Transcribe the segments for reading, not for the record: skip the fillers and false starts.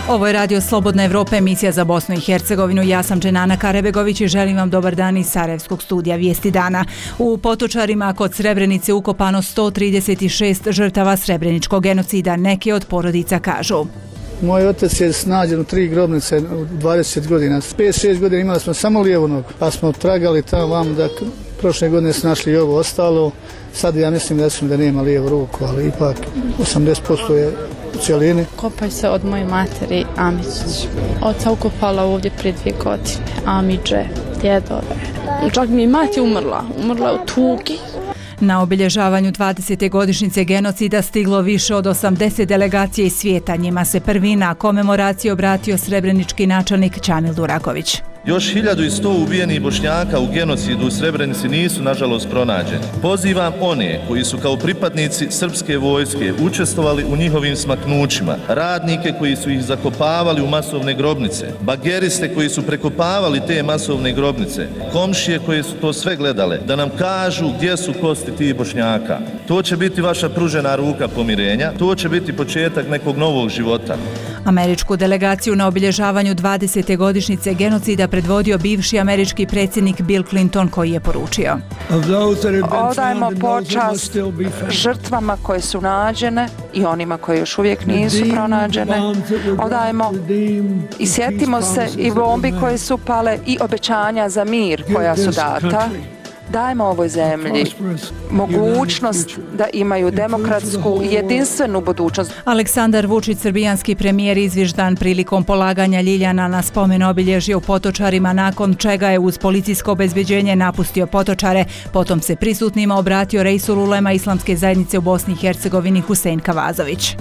Ovo je Radio Slobodna Evropa, emisija za Bosnu i Hercegovinu. Ja sam Dženana Karebegović i želim vam dobar dan iz Sarajevskog studija Vijesti dana. U Potočarima kod Srebrenice ukopano 136 žrtava srebreničkog genocida. Neke od porodica kažu: moj otac je nađen u 3 grobnice u 20 godina. 5-6 godina imali smo samo lijevu nogu, pa smo tragali tamo vam da prošle godine su našli i ovo ostalo. Sad ja mislim da nema lijevu ruku, ali ipak 80% je u cijelini. Kopaj se od moje materi Amičić. Oca ukopala ovdje prije 2 godine. Amidže, djedove. Čak mi mati umrla u tugi. Na obilježavanju 20. godišnjice genocida stiglo više od 80 delegacija iz svijeta. Njima se prvi na komemoraciji obratio srebrenički načelnik Čamil Duraković. Još 1100 ubijenih Bošnjaka u genocidu u Srebrenici nisu nažalost pronađeni. Pozivam one koji su kao pripadnici srpske vojske učestvovali u njihovim smaknućima, radnike koji su ih zakopavali u masovne grobnice, bageriste koji su prekopavali te masovne grobnice, komšije koje su to sve gledale, da nam kažu gdje su kosti tih Bošnjaka. To će biti vaša pružena ruka pomirenja, to će biti početak nekog novog života. Američku delegaciju na obilježavanju 20. godišnjice genocida predvodio bivši američki predsjednik Bill Clinton, koji je poručio: odajmo počast žrtvama koje su nađene i onima koje još uvijek nisu pronađene. Odajmo i sjetimo se i bombi koje su pale i obećanja za mir koja su data. Dajmo ovoj zemlji mogućnost da imaju demokratsku i jedinstvenu budućnost. Aleksandar Vučić, srbijanski premijer, izviždan prilikom polaganja ljiljana na spomen obilježje u Potočarima, nakon čega je uz policijsko obezbeđenje napustio Potočare. Potom se prisutnima obratio Reisul Ulema Islamske zajednice u Bosni i Hercegovini Husein Kavazović.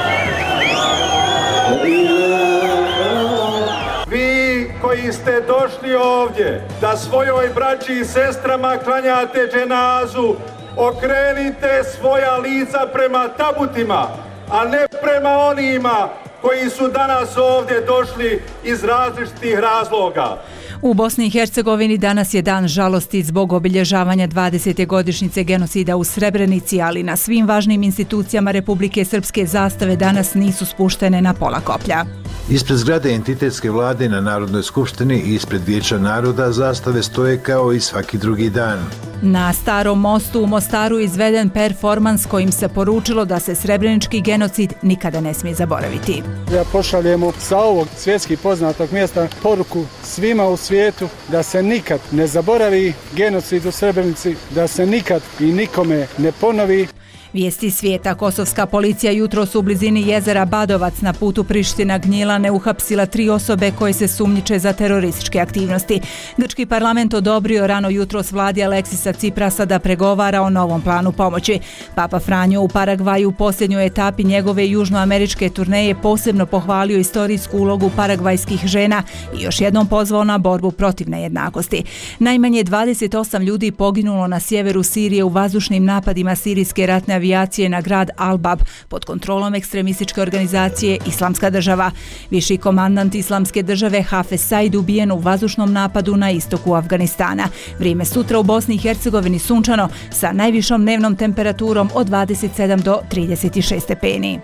Koji ste došli ovdje da svojoj braći i sestrama klanjate dženazu, okrenite svoja lica prema tabutima, a ne prema onima koji su danas ovdje došli iz različitih razloga. U Bosni i Hercegovini danas je dan žalosti zbog obilježavanja 20. godišnjice genocida u Srebrenici, ali na svim važnim institucijama Republike Srpske zastave danas nisu spuštene na pola koplja. Ispred zgrade entitetske vlade na Narodnoj skupštini i ispred Vijeća naroda zastave stoje kao i svaki drugi dan. Na Starom mostu u Mostaru izveden performans kojim se poručilo da se srebrenički genocid nikada ne smije zaboraviti. Ja pošaljemo sa ovog svjetski poznatog mjesta poruku svima u svijetu da se nikad ne zaboravi genocid u Srebrenici, da se nikad i nikome ne ponovi. Vijesti svijeta. Kosovska policija jutros u blizini jezera Badovac na putu Priština-Gnjilane uhapsila 3 osobe koje se sumnjiče za terorističke aktivnosti. Grčki parlament odobrio rano jutros vladi Aleksisa Ciprasa da pregovara o novom planu pomoći. Papa Franjo u Paragvaju u posljednjoj etapi njegove južnoameričke turneje posebno pohvalio istorijsku ulogu paragvajskih žena i još jednom pozvao na borbu protiv nejednakosti. Najmanje 28 ljudi poginulo na sjeveru Sirije u vazdušnim napadima sirijske ratne avijacije na grad Al-Bab pod kontrolom ekstremističke organizacije Islamska država. Viši komandant Islamske države Hafez Said ubijen u vazdušnom napadu na istoku Afganistana. Vrijeme sutra u Bosni i Hercegovini sunčano sa najvišom dnevnom temperaturom od 27 do 36 stepeni.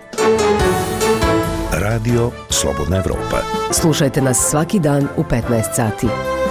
Radio Slobodna Evropa. Slušajte nas svaki dan u 15 sati.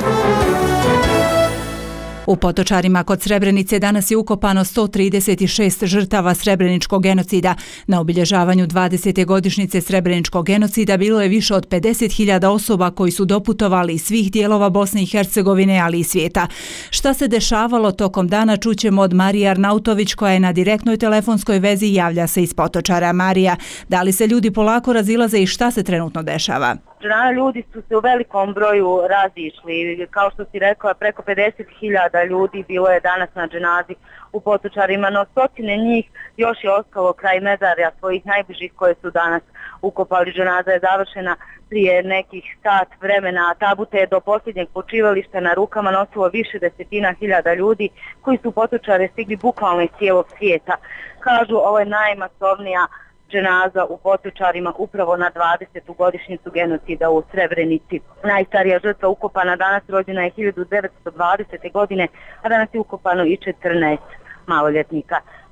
U Potočarima kod Srebrenice danas je ukopano 136 žrtava srebreničkog genocida. Na obilježavanju 20. godišnjice srebreničkog genocida bilo je više od 50.000 osoba koji su doputovali iz svih dijelova Bosne i Hercegovine, ali i svijeta. Šta se dešavalo tokom dana čućemo od Marije Arnautović, koja je na direktnoj telefonskoj vezi, javlja se iz Potočara. Marija, da li se ljudi polako razilaze i šta se trenutno dešava? Ljudi su se u velikom broju razišli, kao što si rekla, preko 50.000 ljudi bilo je danas na dženazi u Potočarima, no stotine njih još je ostalo kraj mezarja svojih najbližih koje su danas ukopali. Dženaza je završena prije nekih sat vremena, a tabute je do posljednjeg počivališta na rukama nosilo više desetina hiljada ljudi koji su u Potočare stigli bukvalno iz cijelog svijeta. Kažu, ovo je najmasovnija dženaza u Potočarima upravo na 20. godišnjicu genocida u Srebrenici. Najstarija žrtva ukopana danas rođena je 1920. godine, a danas je ukopano i 14 maloljetnika.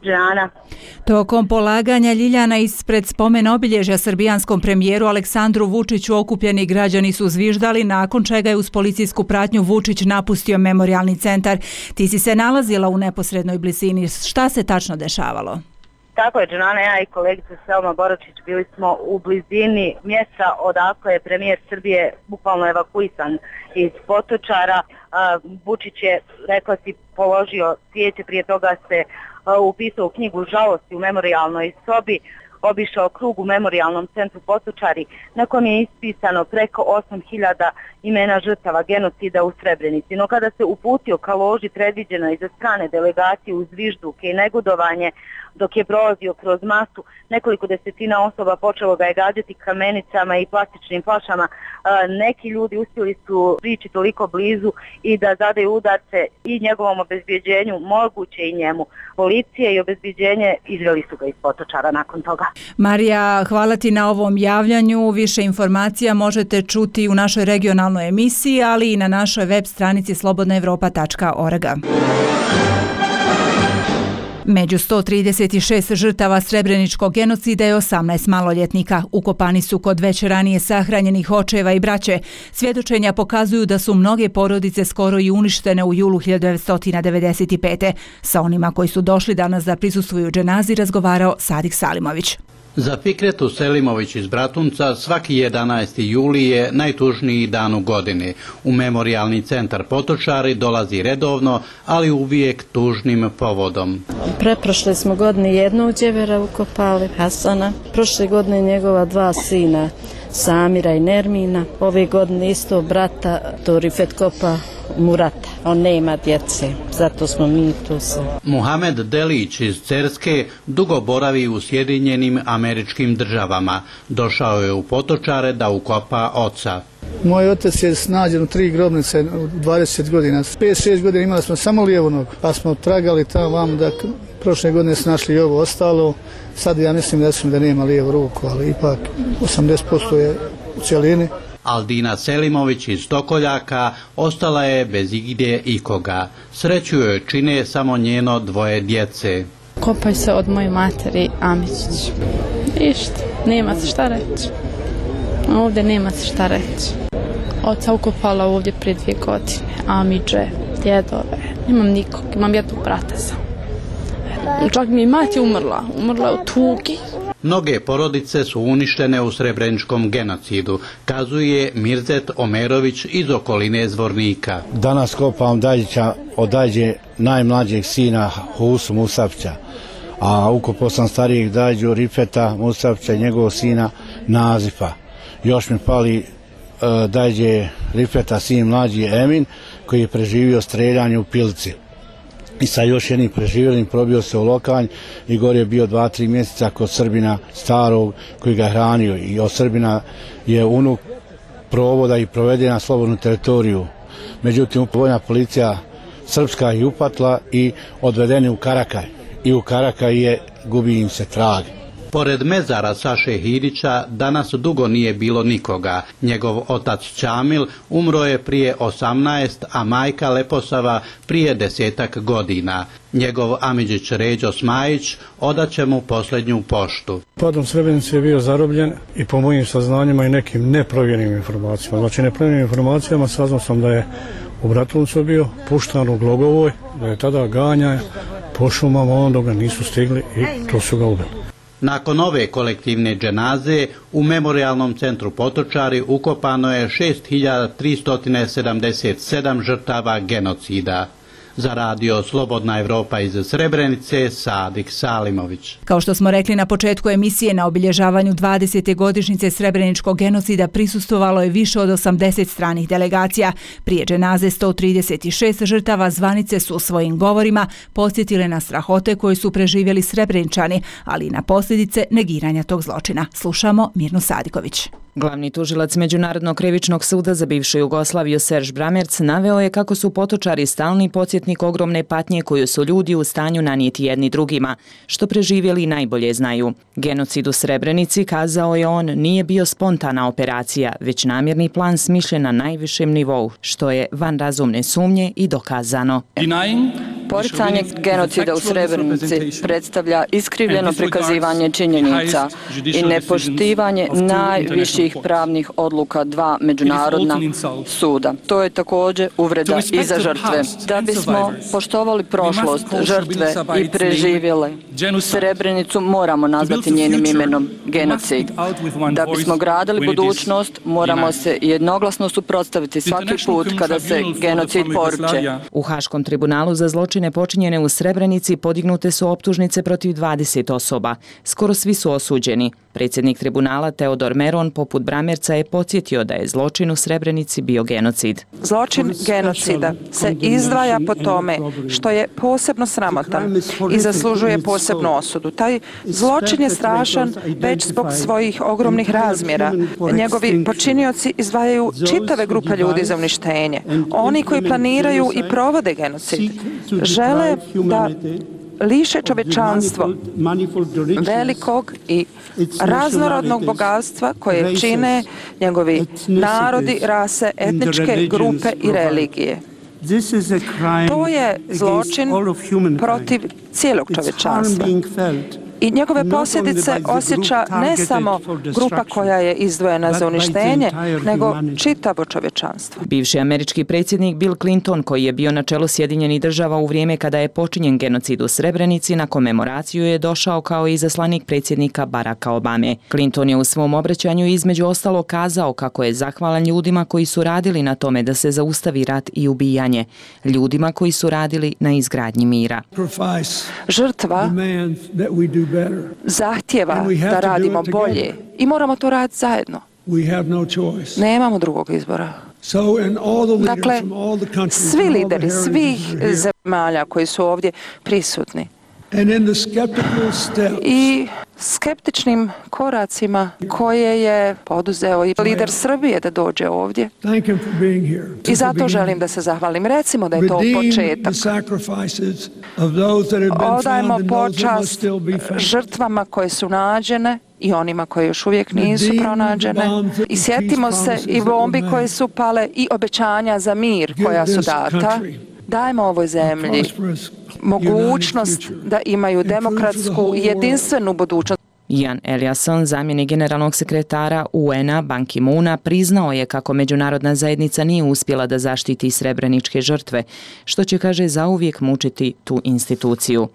Džana. Tokom polaganja ljiljana ispred spomen obilježja srbijanskom premijeru Aleksandru Vučiću okupljeni građani su zviždali, nakon čega je uz policijsku pratnju Vučić napustio memorijalni centar. Ti si se nalazila u neposrednoj blizini. Šta se tačno dešavalo? Tako je, Džana, ja i kolegica Selma Boročić bili smo u blizini mjesta odakle je premijer Srbije bukvalno evakuisan iz Potočara. Vučić je, rekla si, položio cvijeće, prije toga se upisao u knjigu žalosti u memorijalnoj sobi, obišao krug u memorijalnom centru Potočari, na kojem je ispisano preko 8.000 imena žrtava genocida u Srebrenici. No kada se uputio ka loži predviđenoj za strane delegacije uz zvižduke i negodovanje, dok je prolazio kroz masu, nekoliko desetina osoba počelo ga je gađati kamenicama i plastičnim flašama. Neki ljudi uspjeli su prići toliko blizu i da zadaju udarce i njegovom obezbjeđenju, moguće i njemu. Policije i obezbjeđenje izveli su ga iz Potočara nakon toga. Marija, hvala ti na ovom javljanju. Više informacija možete čuti u našoj regionalnoj emisiji, ali i na našoj web stranici slobodnaevropa.org. Među 136 žrtava srebreničkog genocida je 18 maloljetnika. Ukopani su kod već ranije sahranjenih očeva i braće. Svjedočenja pokazuju da su mnoge porodice skoro i uništene u julu 1995. Sa onima koji su došli danas da prisustvuju dženazi razgovarao Sadik Salimović. Za Fikretu Selimović iz Bratunca svaki 11. juli je najtužniji dan u godini. U memorijalni centar Potočari dolazi redovno, ali uvijek tužnim povodom. Preprošle smo godine jednog djevera ukopali, Hasana. Prošle godine njegova 2 sina, Samira i Nermina. Ove godine isto brata, to Rifet kopa Murata. On nema djece, zato smo mi tu se. Muhamed Delić iz Cerske dugo boravi u Sjedinjenim Američkim Državama. Došao je u Potočare da ukopa oca. Moj otac je nađen u 3 grobnice u 20 godina. 5-6 godina imali smo samo lijevu nogu, pa smo tragali tamo vam da prošle godine su našli i ovo ostalo. Sad ja mislim da nema lijevu ruku, ali ipak 80% je u cijelini. Aldina Selimović iz Tokoljaka ostala je bez igdje ikoga. Sreću joj čine samo njeno 2 djece. Kopaj se od moje materi Amičić. Ništa, nema se šta reći. Ovdje nema se šta reći. Oca ukopala ovdje prije 2 godine. Amidže, djedove. Nemam nikog, imam jednog brata sam. Čak mi je mati umrla u tugi. Mnoge porodice su uništene u srebreničkom genocidu, kazuje Mirzet Omerović iz okoline Zvornika. Danas kopam Daljića od Dalje najmlađeg sina Husu Musapća, a ukopao sam starijeg Dalju Rifeta Musapća i njegovog sina Nazifa. Još mi pali Dalje Rifeta sin mlađi Emin koji je preživio streljanje u Pilci. I sa još jednim preživjelim probio se u Lokanj i gore je bio 2-3 mjeseca kod Srbina starog koji ga hranio. I od Srbina je unuk provoda i proveden na slobodnu teritoriju. Međutim, vojna policija srpska je upatla i odvedeni u Karakaj. I u Karakaj gubi im se trag. Pored mezara Saše Hidića danas dugo nije bilo nikoga. Njegov otac Ćamil umro je prije 18, a majka Leposava prije 10 godina. Njegov amidžić Ređo Smajić odaće mu posljednju poštu. Padom Srebrenice je bio zarobljen i po mojim saznanjima i nekim neprovjerenim informacijama. Znači neprovjerenim informacijama saznao sam da je u Bratuncu bio puštan u Glogovoj, da je tada ganja po šumama, onda ga nisu stigli i to su ga ubili. Nakon ove kolektivne dženaze u memorijalnom centru Potočari ukopano je 6377 žrtava genocida. Za radio Slobodna Evropa iz Srebrenice, Sadik Salimović. Kao što smo rekli na početku emisije, na obilježavanju 20. godišnjice srebreničkog genocida prisustvovalo je više od 80 stranih delegacija. Prije dženaze 136 žrtava zvanice su u svojim govorima podsjetile na strahote koje su preživjeli Srebreničani, ali i na posljedice negiranja tog zločina. Slušamo Mirnu Sadiković. Glavni tužilac Međunarodnog krivičnog suda za bivšu Jugoslaviju Serž Bramerc naveo je kako su Potočari stalni podsjetnik ogromne patnje koju su ljudi u stanju nanijeti jedni drugima, što preživjeli najbolje znaju. Genocid u Srebrenici, kazao je on, nije bio spontana operacija, već namjerni plan smišljen na najvišem nivou, što je van razumne sumnje i dokazano. Poricanje genocida u Srebrenici predstavlja iskrivljeno prikazivanje činjenica i nepoštivanje najviših pravnih odluka dva međunarodna suda. To je također uvreda i za žrtve. Da bismo poštovali prošlost, žrtve i preživjele Srebrenicu, moramo nazvati njenim imenom genocid. Da bismo gradili budućnost, moramo se jednoglasno suprotstaviti svaki put kada se genocid poruče. U Haškom tribunalu za zločine počinjene u Srebrenici podignute su optužnice protiv 20 osoba. Skoro svi su osuđeni. Predsjednik tribunala Teodor Meron, poput Bramerca, je podsjetio da je zločin u Srebrenici bio genocid. Zločin genocida se izdvaja po tome što je posebno sramotan i zaslužuje posebnu osudu. Taj zločin je strašan već zbog svojih ogromnih razmjera. Njegovi počinioci izdvajaju čitave grupe ljudi za uništenje. Oni koji planiraju i provode genocid žele da liše čovječanstvo velikog i raznorodnog bogatstva koje čine njegovi narodi, rase, etničke grupe i religije. To je zločin protiv cijelog čovječanstva. I njegove posljedice osjeća ne samo grupa koja je izdvojena za uništenje, nego čitavo čovječanstvo. Bivši američki predsjednik Bill Clinton, koji je bio na čelu Sjedinjenih Država u vrijeme kada je počinjen genocid u Srebrenici, na komemoraciju je došao kao i izaslanik predsjednika Baracka Obame. Clinton je u svom obraćanju između ostalo kazao kako je zahvalan ljudima koji su radili na tome da se zaustavi rat i ubijanje, ljudima koji su radili na izgradnji mira. Žrtva zahtjeva da radimo bolje i moramo to raditi zajedno. Nemamo drugog izbora. Dakle, svi lideri, svih zemalja koji su ovdje prisutni i skeptičnim koracima koje je poduzeo i lider Srbije da dođe ovdje. I zato želim da se zahvalim. Recimo da je to početak. Odajmo počast žrtvama koje su nađene i onima koje još uvijek nisu pronađene. I sjetimo se i bombi koje su pale i obećanja za mir koja su data. Dajmo ovoj zemlji mogućnost da imaju demokratsku i jedinstvenu budućnost. Jan Eliasson, zamjenik generalnog sekretara UN-a Ban Ki-moona, priznao je kako međunarodna zajednica nije uspjela da zaštiti srebreničke žrtve, što će, kaže, zauvijek mučiti tu instituciju.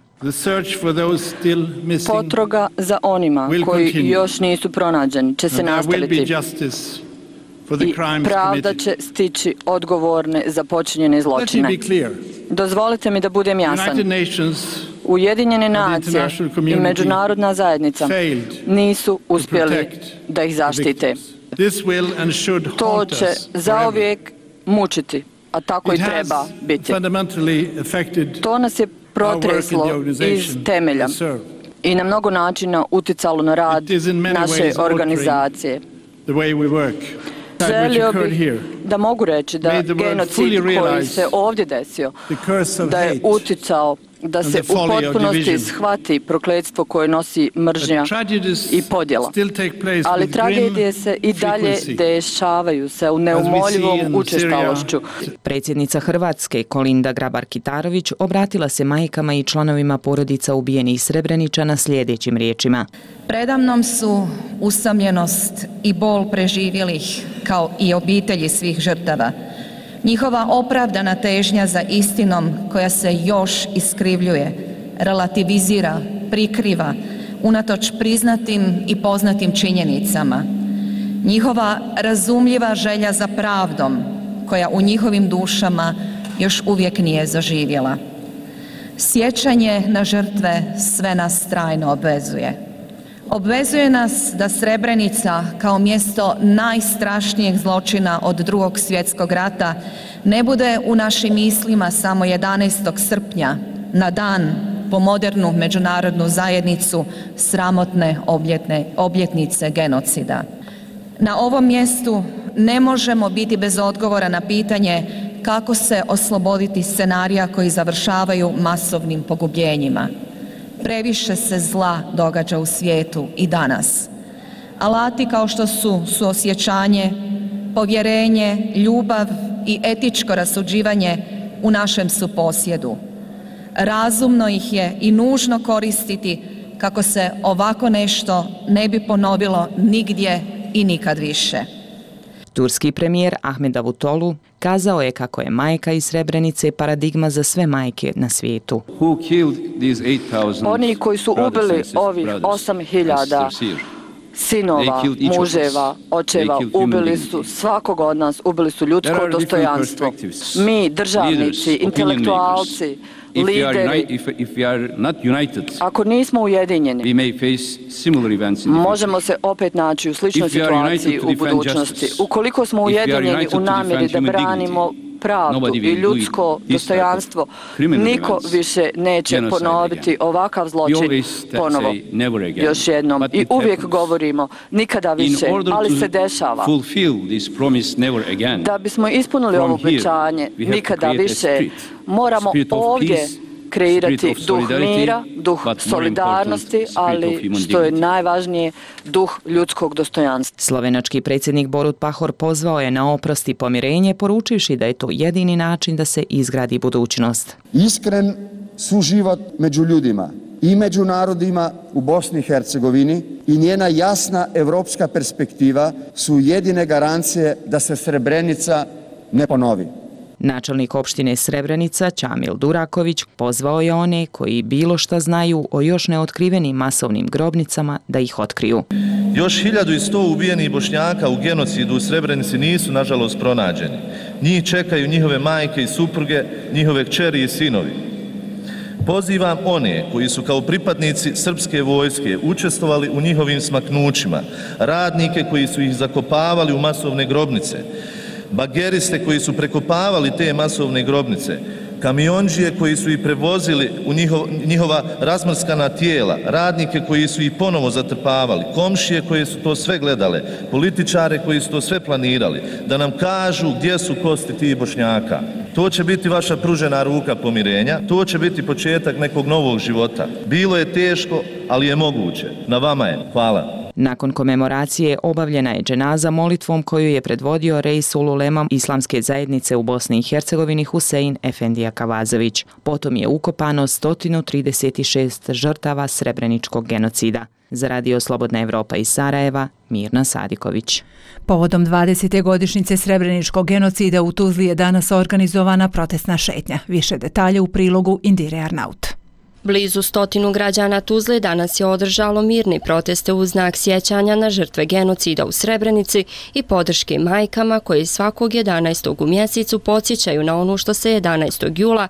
Potraga za onima koji još nisu pronađeni će se nastaviti i pravda će stići odgovorne za počinjene zločine. Dozvolite mi da budem jasan. Ujedinjene nacije i međunarodna zajednica nisu uspjeli da ih zaštite. To će zauvijek mučiti, a tako i treba biti. To nas je protreslo iz temelja i na mnogo načina uticalo na rad naše organizacije. Želio bih da mogu reći da genocid koji se ovdje desio, da je uticao da se u potpunosti shvati prokletstvo koje nosi mržnja i podjela. Ali tragedije se i dalje dešavaju se u neumoljivom učestalošću. Predsjednica Hrvatske Kolinda Grabar-Kitarović obratila se majkama i članovima porodica ubijenih Srebreničana sljedećim riječima. Predamnom su usamljenost i bol preživjelih kao i obitelji svih žrtava. Njihova opravdana težnja za istinom koja se još iskrivljuje, relativizira, prikriva, unatoč priznatim i poznatim činjenicama. Njihova razumljiva želja za pravdom koja u njihovim dušama još uvijek nije zaživjela. Sjećanje na žrtve sve nas trajno obvezuje. Obvezuje nas da Srebrenica kao mjesto najstrašnijeg zločina od Drugog svjetskog rata ne bude u našim mislima samo 11. srpnja, na dan po modernu međunarodnu zajednicu sramotne obljetnice genocida. Na ovom mjestu ne možemo biti bez odgovora na pitanje kako se osloboditi scenarija koji završavaju masovnim pogubljenjima. Previše se zla događa u svijetu i danas. Alati kao što su suosjećanje, povjerenje, ljubav i etičko rasuđivanje u našem su posjedu. razumno ih je i nužno koristiti kako se ovako nešto ne bi ponovilo nigdje i nikad više. Turski premijer Ahmed Davutoglu kazao je kako je majka iz Srebrenice paradigma za sve majke na svijetu. Oni koji su ubili ovih 8.000 sinova, muževa, očeva, ubili su svakog od nas, ubili su ljudsko dostojanstvo. Mi, državnici, intelektualci, lideri, ako nismo ujedinjeni, možemo se opet naći u sličnoj situaciji u budućnosti. Ukoliko smo ujedinjeni u namjeri da branimo pravdu i ljudsko dostojanstvo, niko više neće ponoviti ovakav zločin ponovo. Još jednom. I uvijek govorimo nikada više, ali se dešava. Da bismo ispunili ovo obećanje nikada više, moramo ovdje kreirati duh mira, duh solidarnosti, ali što je najvažnije, duh ljudskog dostojanstva. Slovenački predsjednik Borut Pahor pozvao je na oprost i pomirenje, poručivši da je to jedini način da se izgradi budućnost. Iskren suživot među ljudima i među narodima u Bosni i Hercegovini i njena jasna evropska perspektiva su jedine garancije da se Srebrenica ne ponovi. Načelnik opštine Srebrenica, Čamil Duraković, pozvao je one koji bilo šta znaju o još neotkrivenim masovnim grobnicama da ih otkriju. Još 1100 ubijenih Bošnjaka u genocidu u Srebrenici nisu, nažalost, pronađeni. Njih čekaju njihove majke i supruge, njihove kćeri i sinovi. Pozivam one koji su kao pripadnici srpske vojske učestvovali u njihovim smaknućima, radnike koji su ih zakopavali u masovne grobnice, bageriste koji su prekopavali te masovne grobnice, kamionđije koji su ih prevozili u njihova razmrskana tijela, radnike koji su ih ponovo zatrpavali, komšije koje su to sve gledale, političare koji su to sve planirali, da nam kažu gdje su kosti tih Bošnjaka. To će biti vaša pružena ruka pomirenja, to će biti početak nekog novog života. Bilo je teško, ali je moguće. Na vama je. Hvala. Nakon komemoracije obavljena je dženaza molitvom koju je predvodio Reisul Ulema Islamske zajednice u Bosni i Hercegovini Husein Efendija Kavazović. Potom je ukopano 136 žrtava srebreničkog genocida. Za Radio Slobodna Evropa iz Sarajeva, Mirna Sadiković. Povodom 20. godišnjice srebreničkog genocida u Tuzli je danas organizovana protestna šetnja. Više detalje u prilogu Indire Arnaut. Blizu 100 građana Tuzle danas je održalo mirni proteste u znak sjećanja na žrtve genocida u Srebrenici i podrške majkama koje svakog 11. u mjesecu podsjećaju na ono što se 11. jula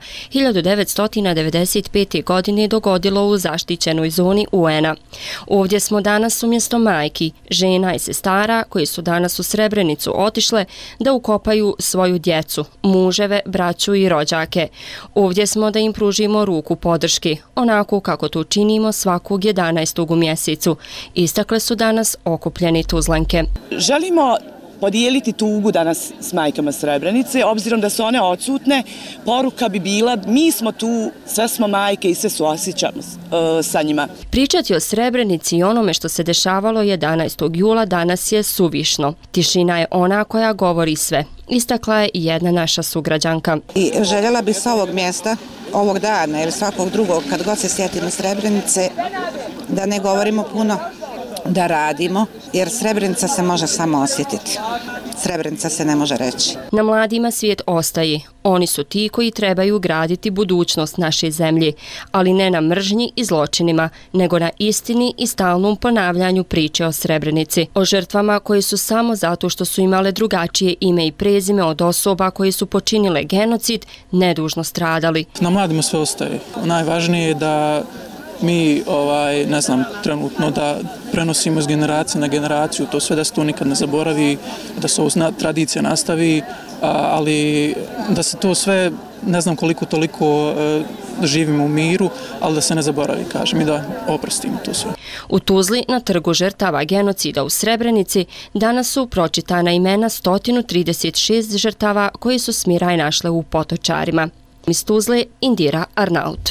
1995. godine dogodilo u zaštićenoj zoni UN-a. Ovdje smo danas umjesto majki, žena i sestara koji su danas u Srebrenicu otišle da ukopaju svoju djecu, muževe, braću i rođake. Ovdje smo da im pružimo ruku podrške, onako kako to činimo svakog 11. u mjesecu, istakle su danas okupljeni Tuzlanke. Želimo podijeliti tugu danas s majkama Srebrenice, obzirom da su one odsutne, poruka bi bila mi smo tu, sve smo majke i sve suosjećamo sa njima. Pričati o Srebrenici i onome što se dešavalo 11. jula danas je suvišno. Tišina je ona koja govori sve, istakla je i jedna naša sugrađanka. I željela bi s ovog mjesta, ovog dana ili svakog drugog, kad god se sjetimo Srebrenice, da ne govorimo puno, da radimo, jer Srebrenica se može samo osjetiti. Srebrenica se ne može reći. Na mladima svijet ostaje. Oni su ti koji trebaju graditi budućnost naše zemlje, ali ne na mržnji i zločinima, nego na istini i stalnom ponavljanju priče o Srebrenici. O žrtvama koje su samo zato što su imale drugačije ime i prezime od osoba koje su počinile genocid, nedužno stradali. Na mladima sve ostaje. Najvažnije je da mi, ne znam, trenutno da prenosimo iz generacije na generaciju, to sve da se to nikad ne zaboravi, da se ovo tradicija nastavi, ali da se to sve, ne znam koliko toliko živimo u miru, ali da se ne zaboravi, kažem, i da oprostimo to sve. U Tuzli, na trgu žrtava genocida u Srebrenici, danas su pročitana imena 136 žrtava koji su smiraj našle u Potočarima. Iz Tuzle, Indira Arnaut.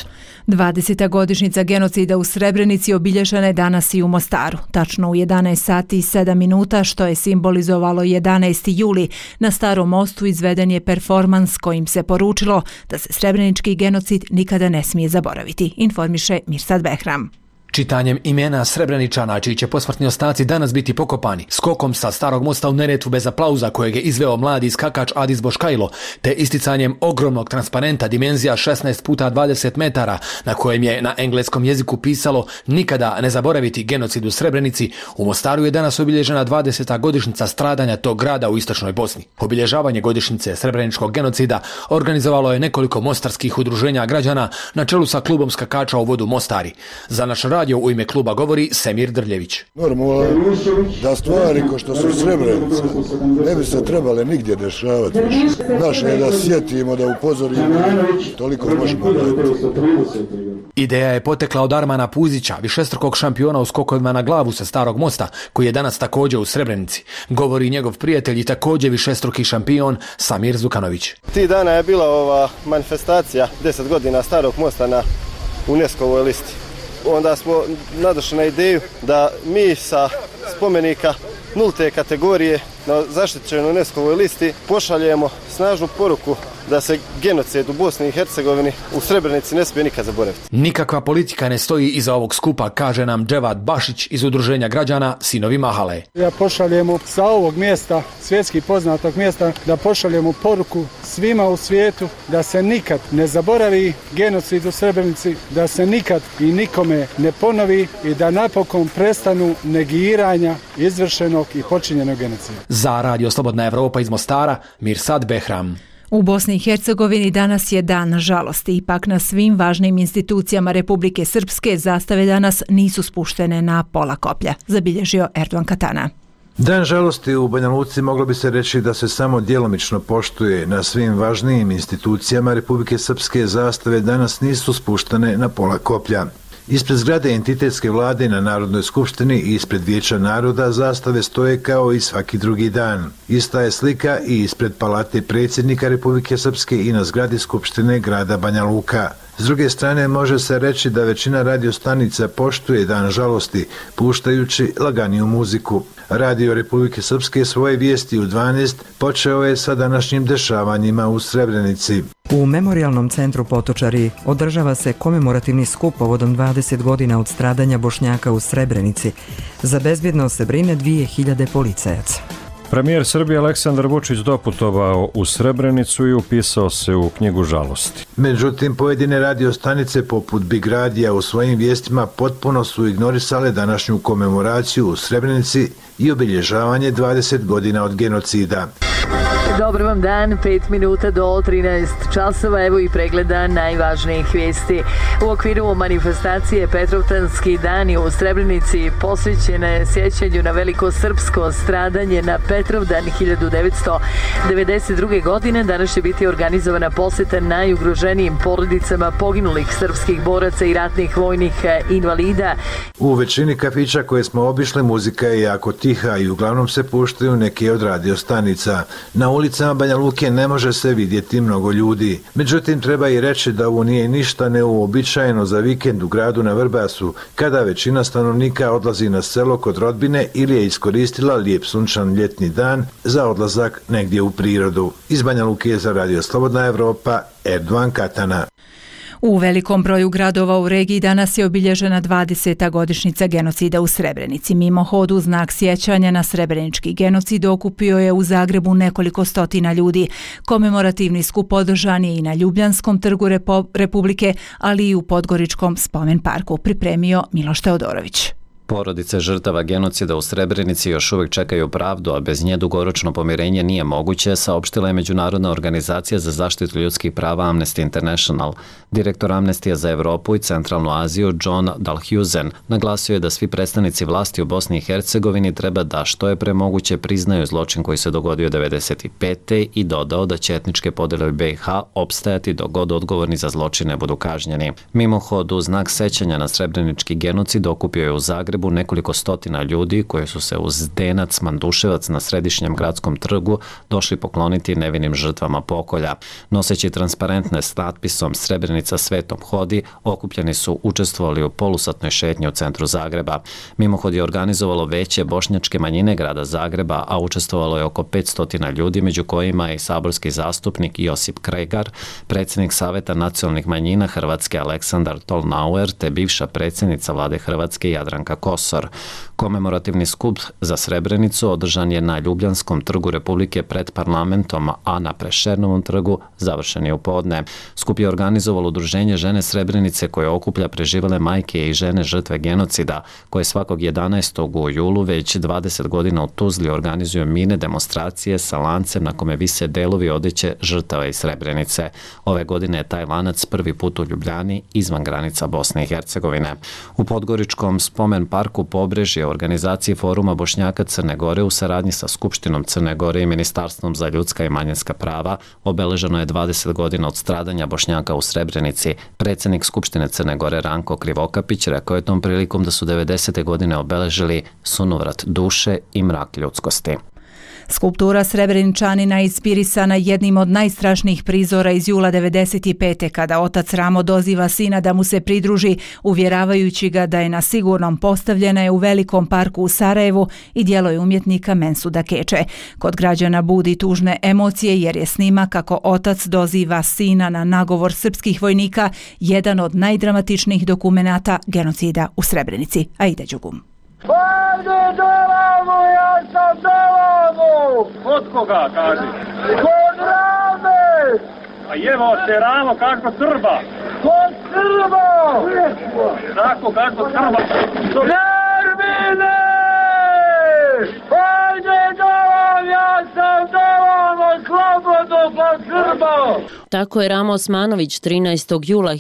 20. godišnjica genocida u Srebrenici obilježena je danas i u Mostaru. Tačno u 11 sati i 7 minuta, što je simbolizovalo 11. juli, na Starom mostu izveden je performans kojim se poručilo da se srebrenički genocid nikada ne smije zaboraviti, informiše Mirsad Behram. Čitanjem imena Srebreničana, čiji će posmrtni ostaci danas biti pokopani, skokom sa Starog mosta u Neretvu bez aplauza kojeg je izveo mladi skakač Adis Boškajlo, te isticanjem ogromnog transparenta dimenzija 16 puta 20 metara na kojem je na engleskom jeziku pisalo nikada ne zaboraviti genocid u Srebrenici, u Mostaru je danas obilježena 20. godišnjica stradanja tog grada u istočnoj Bosni. Obilježavanje godišnjice srebreničkog genocida organizovalo je nekoliko mostarskih udruženja građana na čelu sa klubom skakača u vodu Mostari. Za naš radio u ime kluba govori Semir Drljević. Normalno da stvari ko što su Srebrenice ne bi se trebale nigdje dešavati. Naše je da sjetimo, da upozorimo, toliko možemo raditi. Ideja je potekla od Armana Puzića, višestrukog šampiona u skokovima na glavu sa Starog mosta, koji je danas također u Srebrenici. Govori njegov prijatelj i također višestruki šampion Samir Zukanović. Ti dana je bila ova manifestacija 10 godina Starog mosta na UNESCO-ovoj listi. Onda smo nadošli na ideju da mi sa spomenika nulte kategorije na zaštićenoj UNESCO-ovoj listi pošaljemo snažnu poruku da se genocid u Bosni i Hercegovini u Srebrenici ne smije nikad zaboraviti. Nikakva politika ne stoji iza ovog skupa, kaže nam Dževad Bašić iz udruženja građana Sinovi Mahale. Ja pošaljemo sa ovog mjesta, svjetski poznatog mjesta, da pošaljemo poruku svima u svijetu da se nikad ne zaboravi genocid u Srebrenici, da se nikad i nikome ne ponovi i da napokon prestanu negiranja izvršenog i počinjenog genocida. Za Radio Slobodna Evropa iz Mostara, Mirsad Behram. U Bosni i Hercegovini danas je dan žalosti, ipak na svim važnim institucijama Republike Srpske zastave danas nisu spuštene na pola koplja, zabilježio Erdogan Katana. Dan žalosti u Banja Luci moglo bi se reći da se samo djelomično poštuje. Na svim važnijim institucijama Republike Srpske zastave danas nisu spuštene na pola koplja. Ispred zgrade entitetske vlade na Narodnoj skupštini i ispred Vijeća naroda zastave stoje kao i svaki drugi dan. Ista je slika i ispred palate predsjednika Republike Srpske i na zgradi skupštine grada Banja Luka. S druge strane, može se reći da većina radiostanica poštuje dan žalosti, puštajući laganiju muziku. Radio Republike Srpske svoje vijesti u 12 počeo je sa današnjim dešavanjima u Srebrenici. U Memorijalnom centru Potočari održava se komemorativni skup povodom 20 godina od stradanja Bošnjaka u Srebrenici. Za bezbjednost se brine 2000 policajaca. Premijer Srbije Aleksandar Vučić doputovao u Srebrenicu i upisao se u knjigu žalosti. Međutim, pojedine radiostanice poput Big Radija u svojim vijestima potpuno su ignorisale današnju komemoraciju u Srebrenici i obilježavanje 20 godina od genocida. Dobar vam dan, 5 minuta do 13 časova, evo i pregleda najvažnijih vijesti. U okviru manifestacije Petrovdanski dani u Srebrenici posvećene sjećanju na veliko srpsko stradanje na Petrovdan 1992. godine. Danas će biti organizovana posjeta najugroženijim porodicama poginulih srpskih boraca i ratnih vojnih invalida. U većini kafića koje smo obišli muzika je jako tiha i uglavnom se puštaju neke od radiostanica. Na ulicama Banja Luke ne može se vidjeti mnogo ljudi. Međutim, treba i reći da ovo nije ništa neuobičajeno za vikend u gradu na Vrbasu, kada većina stanovnika odlazi na selo kod rodbine ili je iskoristila lijep sunčan ljetni dan za odlazak negdje u prirodu. Iz Banja Luke za Radio Slobodna Evropa, Erdogan Katana. U velikom broju gradova u regiji danas je obilježena 20. godišnjica genocida u Srebrenici. Mimohod u znak sjećanja na srebrenički genocid okupio je u Zagrebu nekoliko stotina ljudi. Komemorativni skup održan je i na Ljubljanskom trgu Republike, ali i u Podgoričkom spomen parku, pripremio Miloš Teodorović. Porodice žrtava genocida u Srebrenici još uvijek čekaju pravdu, a bez nje dugoročno pomirenje nije moguće, saopštila je Međunarodna organizacija za zaštitu ljudskih prava Amnesty International. Direktor Amnestija za Evropu i Centralnu Aziju John Dalhusen naglasio je da svi predstavnici vlasti u Bosni i Hercegovini treba da što je premoguće priznaju zločin koji se dogodio 1995. i dodao da će etničke podjele u BiH opstajati dok god odgovorni za zločine budu kažnjeni. Mimohod u znak sećanja na srebrenički genocid okupio je u Zagrebu Zagrebu nekoliko stotina ljudi koji su se uz Zdenac Manduševac na središnjem gradskom trgu došli pokloniti nevinim žrtvama pokolja. Noseći transparentne s natpisom Srebrenica svetom hodi, okupljeni su učestvovali u polusatnoj šetnji u centru Zagreba. Mimohod je organizovalo veće bošnjačke manjine grada Zagreba, a učestvovalo je oko 500 ljudi, među kojima je i saborski zastupnik Josip Kregar, predsjednik Saveta nacionalnih manjina Hrvatske Aleksandar Tolnauer te bivša predsjednica vlade Hrvatske Jadranka Kosor. Komemorativni skup za Srebrenicu održan je na Ljubljanskom trgu Republike pred parlamentom, a na Prešernovom trgu završen je u podne. Skup je organizovalo Udruženje Žene Srebrenice koje okuplja preživjele majke i žene žrtve genocida, koje svakog 11. u julu već 20 godina u Tuzli organizuju mirne demonstracije sa lancem na kome vise delovi odjeće žrtava iz Srebrenice. Ove godine je taj lanac prvi put u Ljubljani izvan granica Bosne i Hercegovine. U Podgoričkom spomen parku Pobrežje organizaciji Foruma Bošnjaka Crne Gore u saradnji sa Skupštinom Crne Gore i Ministarstvom za ljudska i manjinska prava obeleženo je 20 godina od stradanja Bošnjaka u Srebrenici. Predsjednik Skupštine Crne Gore Ranko Krivokapić rekao je tom prilikom da su 90. godine obeležili sunovrat duše i mrak ljudskosti. Skulptura Srebreničanina inspirisana jednim od najstrašnijih prizora iz jula 95. kada otac Ramo doziva sina da mu se pridruži, uvjeravajući ga da je na sigurnom, postavljena je u velikom parku u Sarajevu i djelo je umjetnika Mensuda Keče. Kod građana budi tužne emocije jer je snimak kako otac doziva sina na nagovor srpskih vojnika jedan od najdramatičnijih dokumenata genocida u Srebrenici. Aida Đugum. Hajde delamo, ja sam delamo! Od koga, kaži? Kod Rame! A jevo se Ramo kako Srba! Kod Srba! Tako kako Srba! Termine! Hajde delam, ja sam delamo, slobodno pa Srba! Tako je Ramo Osmanović 13. jula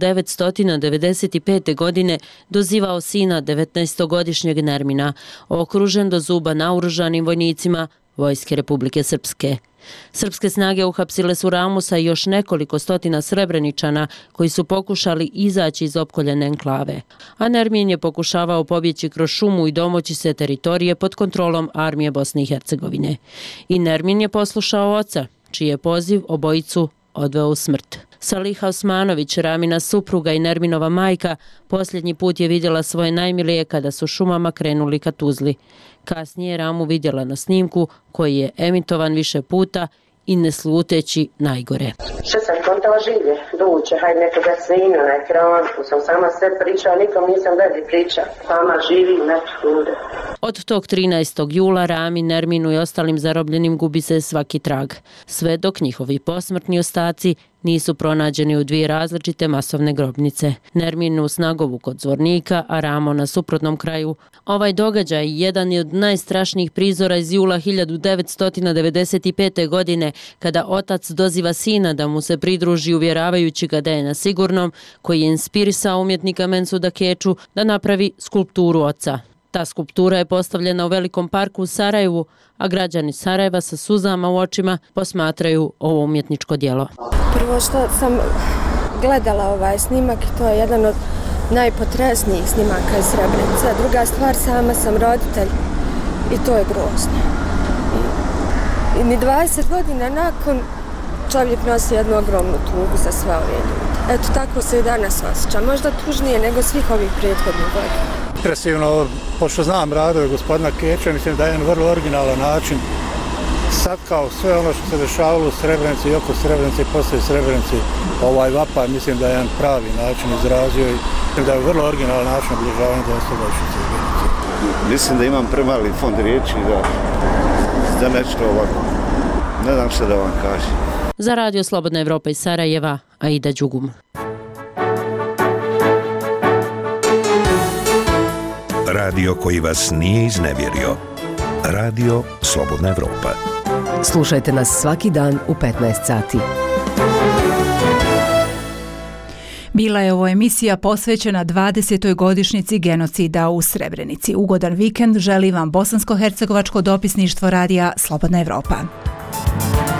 1995. godine dozivao sina 19-godišnjeg Nermina, okružen do zuba naoružanim vojnicima Vojske Republike Srpske. Srpske snage uhapsile su Ramusa i još nekoliko stotina Srebreničana koji su pokušali izaći iz opkoljene enklave. A Nermin je pokušavao pobjeći kroz šumu i domoći se teritorije pod kontrolom armije Bosne i Hercegovine. I Nermin je poslušao oca, čiji je poziv obojicu odveo u smrt. Saliha Osmanović, Ramina supruga i Nerminova majka, posljednji put je vidjela svoje najmilije kada su šumama krenuli ka Tuzli. Kasnije Ramu vidjela na snimku koji je emitovan više puta i ne sluteći najgore. Što sam kontala življe, duće, hajde nekoga svinu na ekranu, sam sama sve pričala, nikom nisam vezi pričala, sama živi ljude. Od tog 13. jula Rami, Nerminu i ostalim zarobljenim gubi se svaki trag, sve dok njihovi posmrtni ostaci nisu pronađeni u dvije različite masovne grobnice. Nermin u Snagovu kod Zvornika, a Ramo na suprotnom kraju. Ovaj događaj jedan je od najstrašnijih prizora iz jula 1995. godine, kada otac doziva sina da mu se pridruži uvjeravajući ga da je na sigurnom, koji je inspirisao umjetnika Mensuda Keču da napravi skulpturu oca. Ta skulptura je postavljena u velikom parku u Sarajevu, a građani Sarajeva sa suzama u očima posmatraju ovo umjetničko djelo. Prvo što sam gledala ovaj snimak, to je jedan od najpotresnijih snimaka iz Srebrenice. Druga stvar, sama sam roditelj i to je grozno. I ni 20 godina nakon čovjek nosi jednu ogromnu tugu za sve ove ljude. Eto, tako se i danas osjeća. Možda tužnije nego svih ovih prethodnih godina. Impresivno, pošto znam radove gospodina Keča, mislim da je jedan vrlo originalan način sad kao sve ono što se dešavalo u Srebrenici i oko Srebrenice i poslije Srebrenici, ovaj vapaj mislim da je jedan pravi način izrazio i mislim da je vrlo originalan način obilježavanja 20. godišnjice Srebrenice. Mislim da imam premali fond riječi za nešto ovako. Ne znam što da vam kažem. Za Radio Slobodna Evropa iz Sarajeva, Aida Đugum. Radio koji vas nije iznevjerio. Radio Slobodna Evropa. Slušajte nas svaki dan u 15 sati. Bila je ovo emisija posvećena 20. godišnjici genocida u Srebrenici. Ugodan vikend želi vam Bosansko-hercegovačko dopisništvo radija Slobodna Evropa.